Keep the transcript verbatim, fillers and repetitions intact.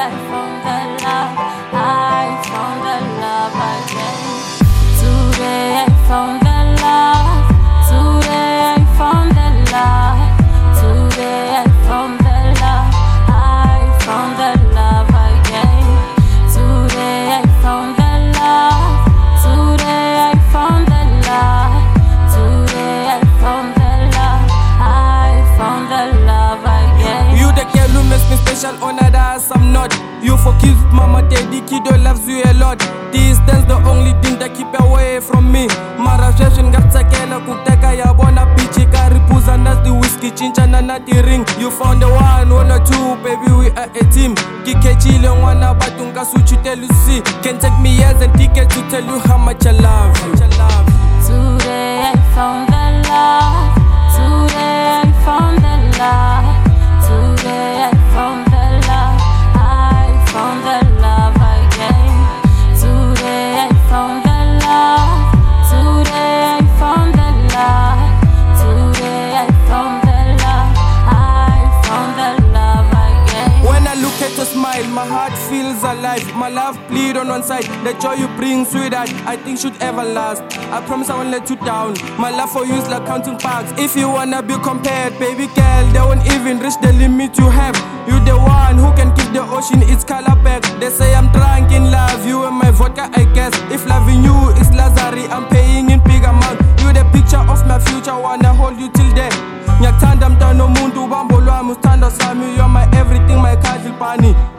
I found the love, I found the love again. Today I found the love, today I found the love, today I found the love, I found the love again. Today I found the love, today I found the love, today I found the love, I found the love again. You the girl who makes me special, honored as I'm not. You forgive mama, daddy, kiddo loves you a lot. Distance the only thing that keep away from me. Mara sweswi nga tsakela ku teka ya bona bitch ka ripuza na the whiskey cincana na the ring. You found the one, one or two, baby we are a team. Kikechile ngwana batu nga suchutela usi. Can take me years and tickets to tell you how much I love you. Today I found the love, today I found the love, today I found the love, I found the love again. Today I found the love, today I found the love, today I found the love, I found the love again. When I look at your smile, my heart feels alive. My love bleed on one side. The joy you bring, sweetheart, I think should ever last. I promise I won't let you down. My love for you is like counting parks. If you wanna be compared, baby girl, they won't even reach the limit you have. You the one who can give the ocean its color back. They say I'm drunk in love, you and my vodka, I guess. If loving you is Lazari, I'm paying in big amount. You the picture of my future, wanna hold you till then. Nyakuthanda mntwana omuntu ubambo lwami, uthando sami, you're my everything, my cuddle bunny.